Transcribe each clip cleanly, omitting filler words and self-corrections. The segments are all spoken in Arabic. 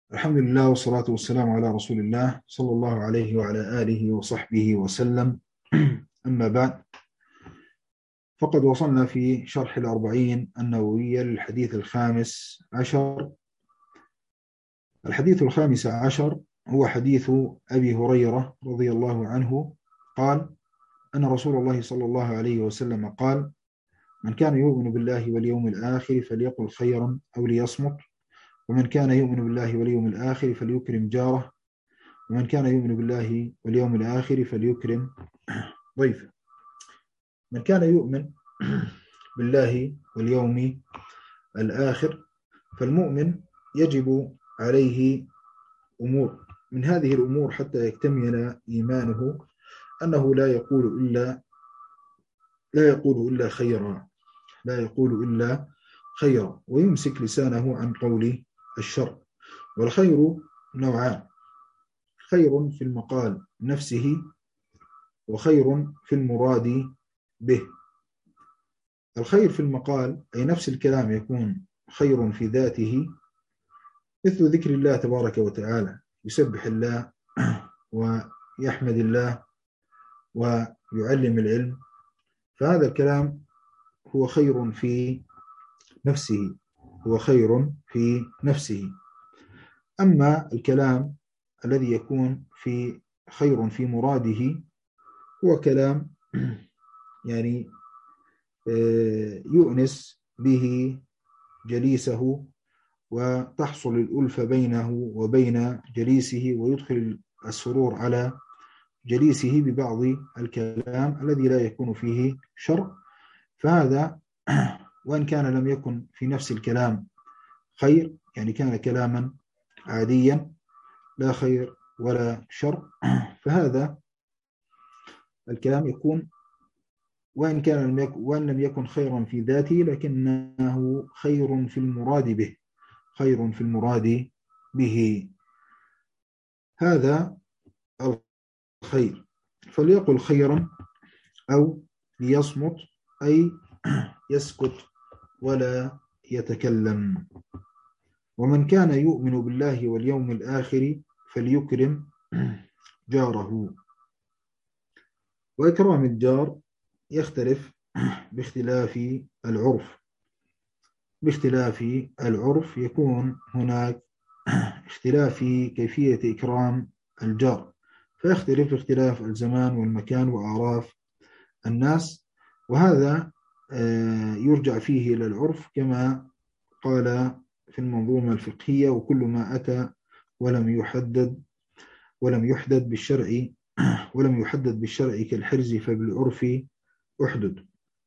الحمد لله والصلاة والسلام على رسول الله صلى الله عليه وعلى آله وصحبه وسلم. أما بعد، فقد وصلنا في شرح الأربعين النووية للحديث الخامس عشر. الحديث الخامس عشر هو حديث أبي هريرة رضي الله عنه قال أن رسول الله صلى الله عليه وسلم قال: من كان يؤمن بالله واليوم الآخر فليقل خيرا أو ليصمت، ومن كان يؤمن بالله واليوم الآخر فليكرم جاره، ومن كان يؤمن بالله واليوم الآخر فليكرم ضيفه. من كان يؤمن بالله واليوم الآخر، فالمؤمن يجب عليه أمور. من هذه الأمور حتى يكتمل إيمانه أنه لا يقول إلا خيرا، ويمسك لسانه عن قول الشر. والخير نوعان: خير في المقال نفسه، وخير في المراد به. الخير في المقال أي نفس الكلام يكون خير في ذاته، مثل ذكر الله تبارك وتعالى، يسبح الله ويحمد الله ويعلم العلم، فهذا الكلام هو خير في نفسه، أما الكلام الذي يكون في خير في مراده هو كلام يعني يؤنس به جليسه، وتحصل الألفة بينه وبين جليسه، ويدخل السرور على جليسه ببعض الكلام الذي لا يكون فيه شر. فهذا وإن كان لم يكن في نفس الكلام خير، يعني كان كلاما عاديا لا خير ولا شر، فهذا الكلام يكون وإن لم يكن خيرا في ذاته، لكنه خير في المراد به. هذا الخير، فليقل خيرا أو ليصمت، أي يسكت ولا يتكلم. ومن كان يؤمن بالله واليوم الآخر فليكرم جاره. وإكرام الجار يختلف باختلاف العرف يكون هناك اختلاف في كيفية إكرام الجار، فيختلف اختلاف الزمان والمكان وأعراف الناس، وهذا يرجع فيه إلى العرف، كما قال في المنظومة الفقهية: وكل ما أتى ولم يحدد بالشرع كالحرز فبالعرف أحدد.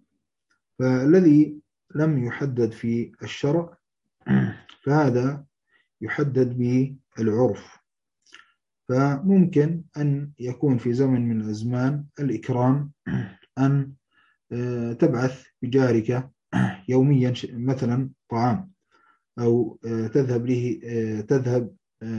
فالذي لم يحدد في الشرع فهذا يحدد بالعرف. فممكن أن يكون في زمن من الأزمان الإكرام أن تبعث بجارك يوميا مثلا طعام، أو تذهب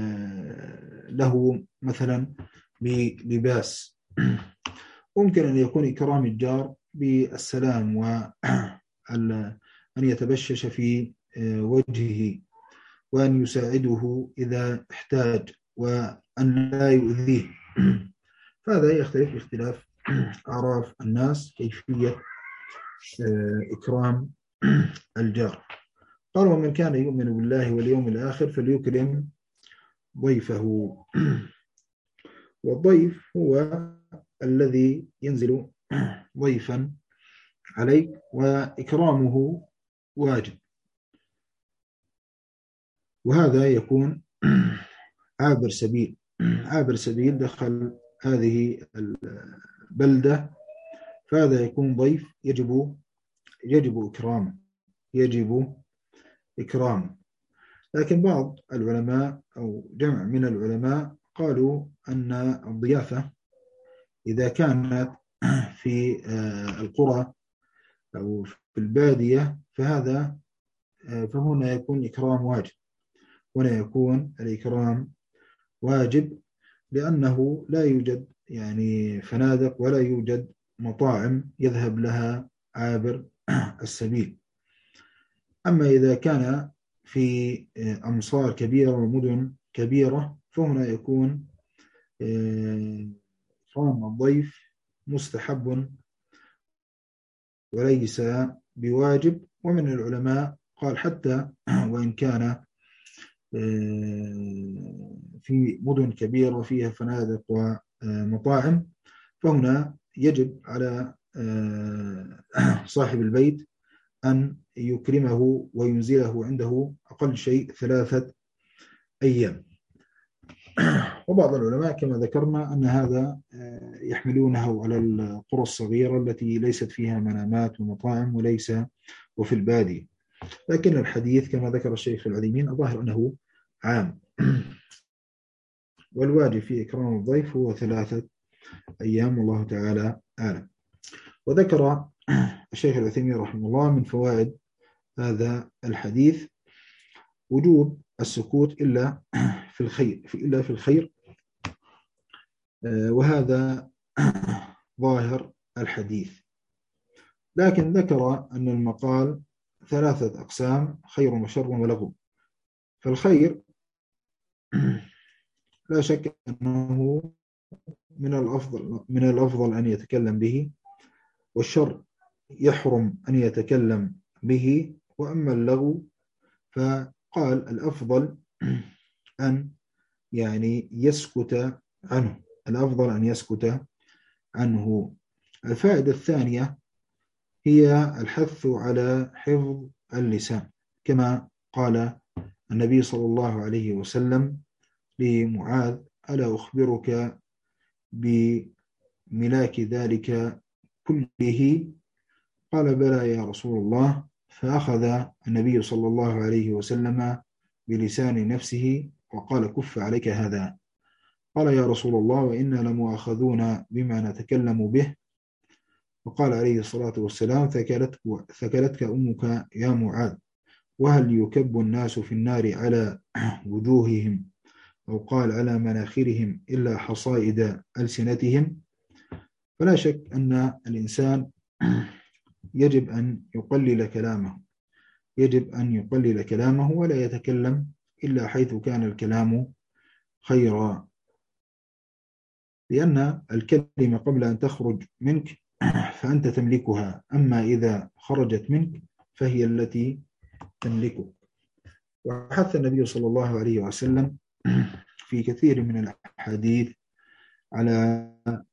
له مثلا بلباس. ممكن أن يكون إكرام الجار بالسلام، وأن يتبشش في وجهه، وأن يساعده إذا احتاج، وأن لا يؤذيه. فهذا يختلف باختلاف أعراف الناس كيفية إكرام الجار. قال: ومن كان يؤمن بالله واليوم الآخر فليكرم ضيفه. والضيف هو الذي ينزل ضيفا عليك، وإكرامه واجب، وهذا يكون عابر سبيل دخل هذه البلدة، فهذا يكون ضيف يجب إكرامه. لكن بعض العلماء أو جمع من العلماء قالوا أن الضيافة إذا كانت في القرى أو في البادية فهنا يكون الإكرام واجب، لأنه لا يوجد يعني فنادق ولا يوجد مطاعم يذهب لها عابر السبيل. أما إذا كان في أمصار كبيرة ومدن كبيرة فهنا يكون إكرام الضيف مستحب وليس بواجب. ومن العلماء قال حتى وإن كان في مدن كبيرة فيها فنادق ومطاعم، فهنا يجب على صاحب البيت أن يكرمه وينزله عنده أقل شيء 3 أيام. وبعض العلماء كما ذكرنا أن هذا يحملونه على القرى الصغيرة التي ليست فيها منامات ومطاعم وليس وفي البادية، لكن الحديث كما ذكر الشيخ العليمين الظاهر أنه عام، والواجب في إكرام الضيف هو 3 أيام، والله تعالى أعلم. وذكر الشيخ العثيمين رحمه الله من فوائد هذا الحديث وجوب السكوت إلا في الخير، وهذا ظاهر الحديث. لكن ذكر أن المقال 3 أقسام: خير وشر ولغو. فالخير لا شك أنه من الأفضل أن يتكلم به، والشر يحرم أن يتكلم به. وأما اللغو فقال الأفضل أن يسكت عنه، الأفضل أن يسكت عنه. الفائدة الثانية هي الحث على حفظ اللسان، كما قال النبي صلى الله عليه وسلم لمعاذ: ألا أخبرك بملاك ذلك كله؟ قال: بلى يا رسول الله. فأخذ النبي صلى الله عليه وسلم بلسان نفسه وقال: كف عليك هذا. قال: يا رسول الله، وإنا لمؤاخذون بما نتكلم به. وقال عليه الصلاة والسلام: ثكلتك أمك يا معاذ، وهل يكب الناس في النار على وجوههم، أو قال على مناخرهم، إلا حصائد ألسنتهم؟ فلا شك أن الإنسان يجب أن يقلل كلامه ولا يتكلم إلا حيث كان الكلام خيرا، لأن الكلمة قبل أن تخرج منك فأنت تملكها، أما إذا خرجت منك فهي التي تملكك. وحث النبي صلى الله عليه وسلم في كثير من الأحاديث على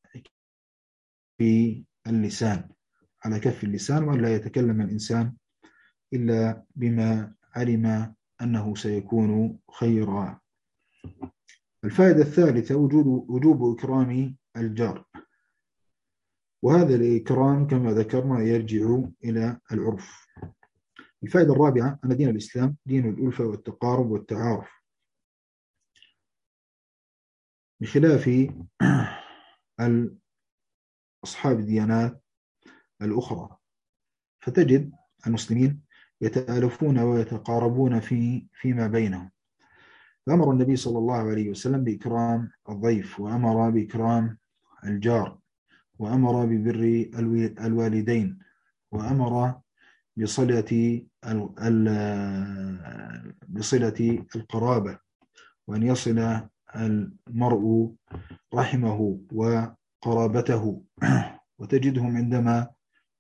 كف اللسان، وأن لا يتكلم الإنسان إلا بما علم أنه سيكون خيرا. الفائدة الثالثة وجوب إكرام الجار، وهذا الإكرام كما ذكرنا يرجع إلى العرف. الفائدة الرابعة أن دين الإسلام دين الألفة والتقارب والتعارف، بخلاف أصحاب الديانات الأخرى، فتجد المسلمين يتآلفون ويتقاربون فيما بينهم. فأمر النبي صلى الله عليه وسلم بإكرام الضيف، وأمر بإكرام الجار، وأمر ببر الوالدين، وأمر بصلة القرابة، وأن يصل المرء رحمه وقرابته. وتجدهم عندما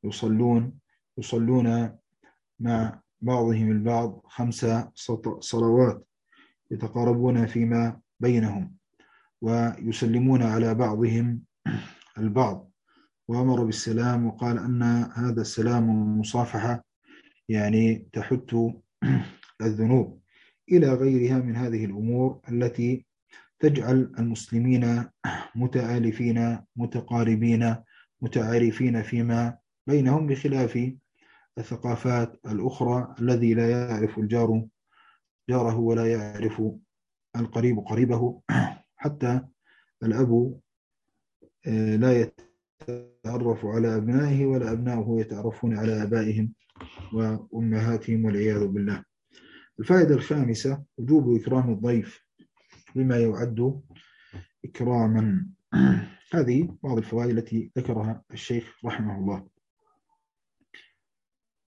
يصلون مع بعضهم البعض 5 صلوات، يتقاربون فيما بينهم، ويسلمون على بعضهم البعض، وأمر بالسلام، وقال أن هذا السلام والمصافحة تحت الذنوب، إلى غيرها من هذه الأمور التي تجعل المسلمين متآلفين متقاربين متعارفين فيما بينهم، بخلاف الثقافات الأخرى الذي لا يعرف الجار جاره ولا يعرف القريب قريبه. حتى الأب لا يتعرف على أبنائه، ولا أبنائه يتعرفون على آبائهم وأمهاتهم، والعياذ بالله. الفائدة الخامسة وجوب إكرام الضيف بما يعد إكراما. هذه بعض الفوائد التي ذكرها الشيخ رحمه الله.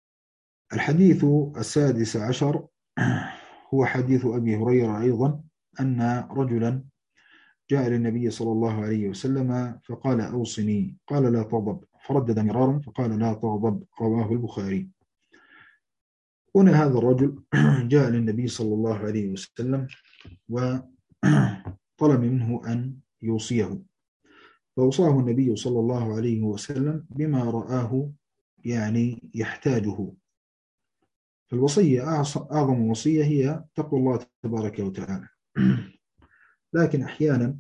الحديث 16 هو حديث أبي هريرة أيضا أن رجلا جاء للنبي صلى الله عليه وسلم فقال أوصني، قال لا تغضب، فردد مرارا فقال لا تغضب، رواه البخاري. هنا هذا الرجل جاء للنبي صلى الله عليه وسلم وطلب منه أن يوصيه، فأوصاه النبي صلى الله عليه وسلم بما رآه يعني يحتاجه. فالوصية أعظم وصية هي تقوى الله تبارك وتعالى. لكن أحيانا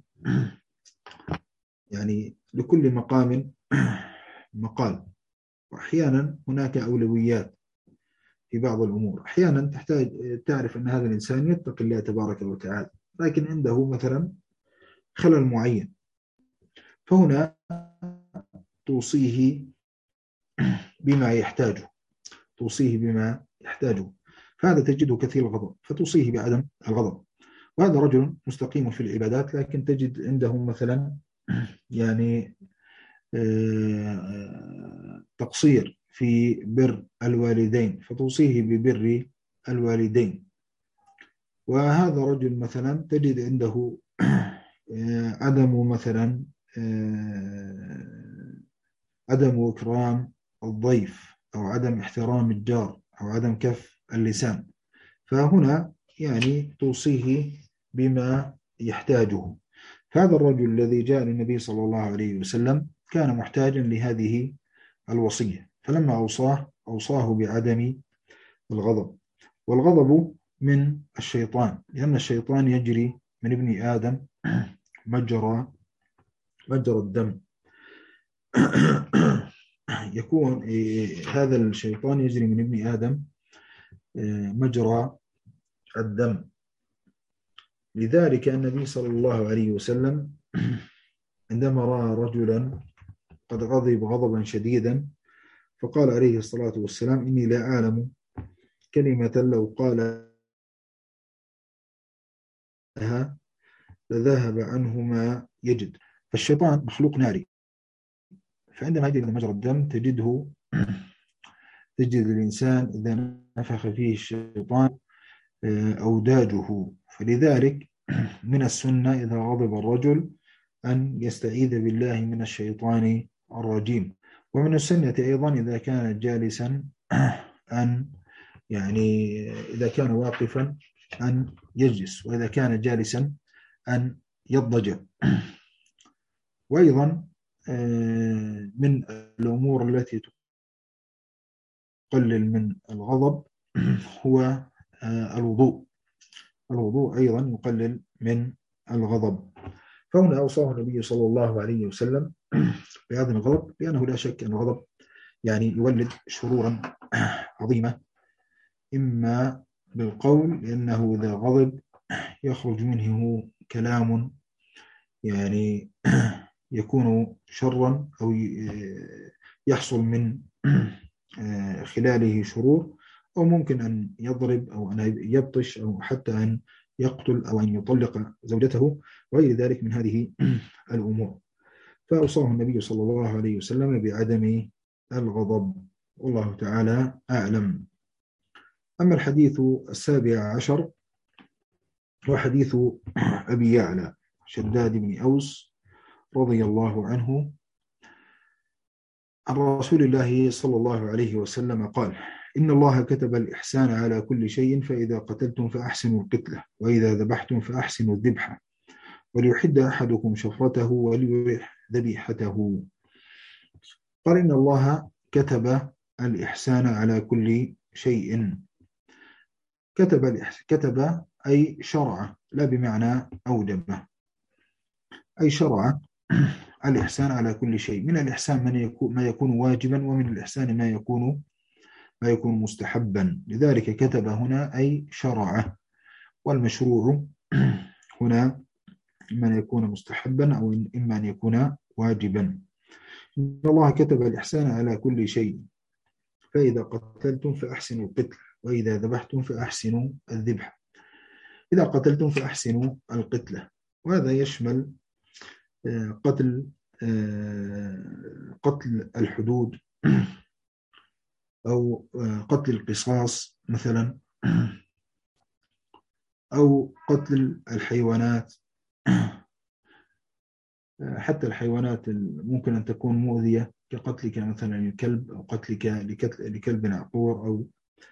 يعني لكل مقام مقال، وأحيانا هناك أولويات في بعض الأمور. أحيانا تحتاج تعرف أن هذا الإنسان يتقي الله تبارك وتعالى، لكن عنده مثلا خلل معين، فهنا توصيه بما يحتاجه، توصيه بما يحتاجه، فهذا تجده كثير الغضب فتوصيه بعدم الغضب. وهذا رجل مستقيم في العبادات، لكن تجد عنده مثلا يعني تقصير في بر الوالدين، فتوصيه ببر الوالدين. وهذا رجل مثلا تجد عنده عدم مثلا عدم إكرام الضيف، أو عدم احترام الجار، أو عدم كف اللسان، فهنا يعني توصيه بما يحتاجه. فهذا الرجل الذي جاء للنبي صلى الله عليه وسلم كان محتاجا لهذه الوصية، فلما أوصاه بعدم الغضب. والغضب من الشيطان، لأن الشيطان يجري من ابن آدم مجرى الدم. يكون هذا الشيطان يجري من ابن آدم مجرى الدم. لذلك النبي صلى الله عليه وسلم عندما رأى رجلا قد غضب غضبا شديدا فقال عليه الصلاة والسلام إني لا أعلم كلمة لو قالها لذهب عنه ما يجد. فالشيطان مخلوق ناري، فعندما يجري من مجرى الدم تجد الإنسان إذا نفخ فيه الشيطان أوداجه. فلذلك من السنة إذا غضب الرجل أن يستعيذ بالله من الشيطان الرجيم. ومن السنة أيضا إذا كان جالسا أن يعني إذا كان واقفا أن يجلس، وإذا كان جالسا أن يضجع. وأيضا من الأمور التي تقلل من الغضب هو الوضوء. الوضوء أيضا يقلل من الغضب. فهنا أوصاه النبي صلى الله عليه وسلم بهذا الغضب، لأنه لا شك أن الغضب يعني يولد شرورا عظيمة، إما بالقول لأنه إذا غضب يخرج منه كلام يعني يكون شرا، أو يحصل من خلاله شرور، أو ممكن أن يضرب، أو أن يبطش، أو حتى أن يقتل، أو أن يطلق زوجته، وغير ذلك من هذه الأمور. فأوصاه النبي صلى الله عليه وسلم بعدم الغضب، والله تعالى أعلم. أما الحديث السابع عشر هو حديث أبي يعلى شداد بن أوس رضي الله عنه عن رسول الله صلى الله عليه وسلم قال: إن الله كتب الإحسان على كل شيء، فإذا قتلتم فأحسنوا القتلة، وإذا ذبحتم فأحسنوا الذبحة، وليحد أحدكم شفرته وليرح ذبيحته. قال إن الله كتب الإحسان على كل شيء. كتب أي شرع، لا بمعنى أوجب، أي شرع الإحسان على كل شيء. من الإحسان ما يكون واجبا، ومن الإحسان ما يكون مستحبا. لذلك كتب هنا أي شرع، والمشروع هنا إما أن يكون مستحبا، أو إما أن يكون واجبا. إن الله كتب الإحسان على كل شيء، فإذا قتلتم فأحسنوا القتل، وإذا ذبحتم فأحسنوا الذبح. إذا قتلتم فأحسنوا القتلة، وهذا يشمل قتل الحدود، أو قتل القصاص مثلا، أو قتل الحيوانات، حتى الحيوانات ممكن أن تكون مؤذية كقتلك مثلا الكلب، أو قتلك لكلب عقور، أو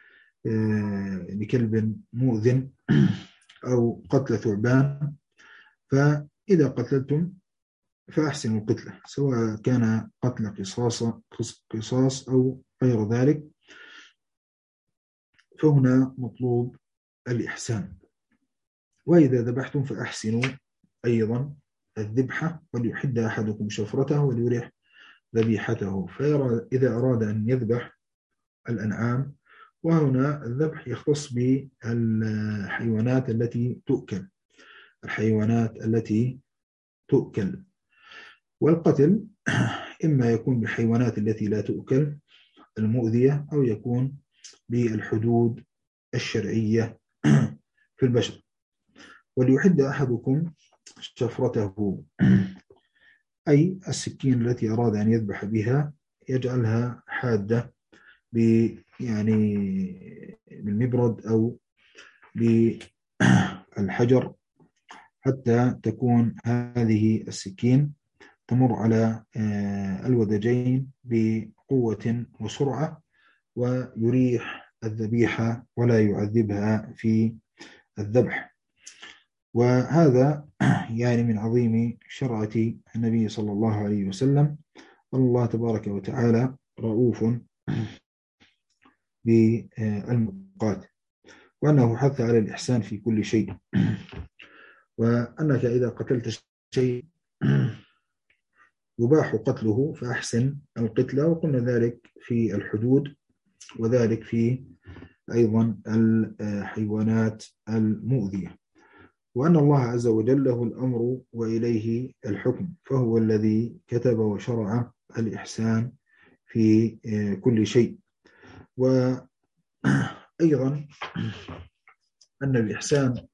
لكلب مؤذن، أو قتل ثعبان. فإذا قتلتم فأحسنوا القتلة، سواء كان قتل قصاص أو غير ذلك، فهنا مطلوب الإحسان. وإذا ذبحتم فأحسنوا أيضا الذبحة، وليحد أحدكم شفرته وليريح ذبيحته. إذا أراد أن يذبح الأنعام، وهنا الذبح يختص بالحيوانات التي تؤكل، الحيوانات التي تؤكل. والقتل إما يكون بالحيوانات التي لا تؤكل المؤذية، أو يكون بالحدود الشرعية في البشر. وليحد أحدكم شفرته، أي السكين التي أراد أن يذبح بها يجعلها حادة يعني بالمبرد أو بالحجر، حتى تكون هذه السكين تمر على الودجين بقوة وسرعة، ويريح الذبيحة ولا يعذبها في الذبح. وهذا يعني من عظيم شرعة النبي صلى الله عليه وسلم. الله تبارك وتعالى رؤوف بالمقات، وأنه حث على الإحسان في كل شيء، وأنك إذا قتلت شيء يباح قتله فأحسن القتلة، وقلنا ذلك في الحدود، وذلك في أيضا الحيوانات المؤذية. وأن الله عز وجل له الأمر وإليه الحكم، فهو الذي كتب وشرع الإحسان في كل شيء. وأيضا أن الإحسان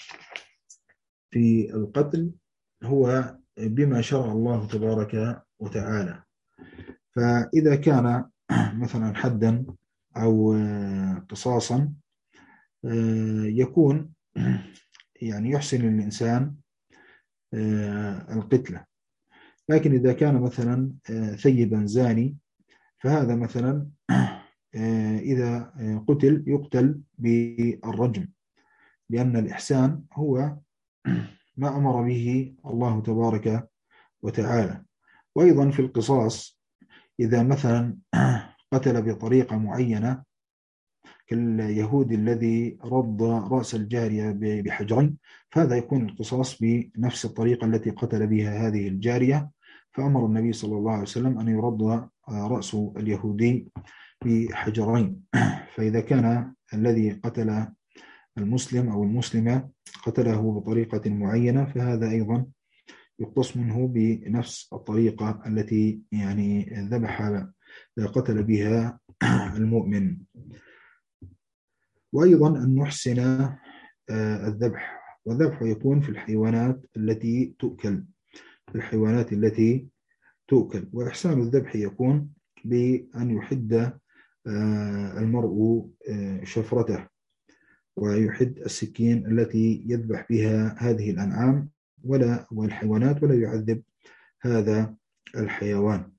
في القتل هو بما شرع الله تبارك وتعالى. فإذا كان مثلا حدا أو قصاصا، يكون يعني يحسن الإنسان القتلة. لكن إذا كان مثلا ثيبا زاني، فهذا مثلا إذا قتل يقتل بالرجم، لأن الإحسان هو ما أمر به الله تبارك وتعالى. وأيضا في القصاص، إذا مثلا قتل بطريقة معينة كاليهود الذي رض رأس الجارية بحجرين، فهذا يكون القصاص بنفس الطريقة التي قتل بها هذه الجارية. فأمر النبي صلى الله عليه وسلم أن يرض رأس اليهودي بحجرين. فإذا كان الذي قتل المسلم أو المسلمة قتله بطريقة معينة، فهذا أيضا يقتص منه بنفس الطريقة التي يعني قتل بها المؤمن. وأيضا أن نحسن الذبح، والذبح يكون في الحيوانات التي تؤكل، الحيوانات التي تؤكل. وإحسان الذبح يكون بأن يحد المرء شفرته، ويحد السكين التي يذبح بها هذه الأنعام والحيوانات، ولا يعذب هذا الحيوان.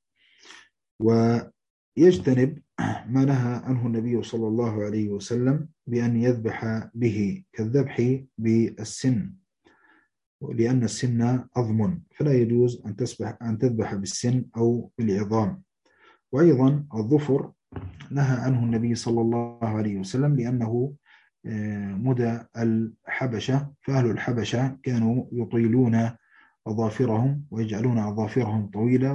ويجتنب ما نهى عنه النبي صلى الله عليه وسلم بأن يذبح به، كالذبح بالسن، لأن السن عظم، فلا يجوز أن تذبح بالسن أو بالعظام. وأيضا الظفر نهى عنه النبي صلى الله عليه وسلم، لأنه مدى الحبشة، فأهل الحبشة كانوا يطيلون أظافرهم ويجعلون أظافرهم طويلة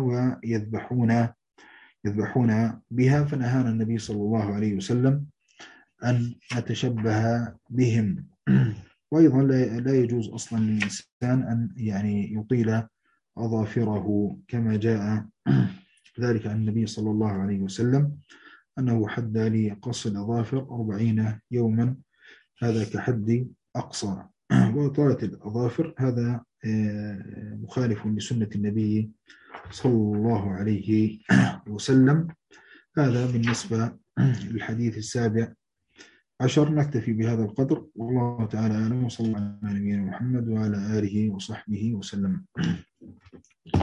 ويذبحون بها، فنهانا النبي صلى الله عليه وسلم أن نتشبه بهم. وأيضا لا يجوز أصلا للإنسان أن يعني يطيل أظافره، كما جاء ذلك عن النبي صلى الله عليه وسلم أنه حد لقص الأظافر 40 يوما، هذا كحد أقصى. وإطالة الأظافر هذا مخالف لسنة النبي صلى الله عليه وسلم. هذا بالنسبة للحديث السابع 10 نكتفي بهذا القدر، والله تعالى أعلم، وصلى الله على نبينا محمد وعلى آله وصحبه وسلم.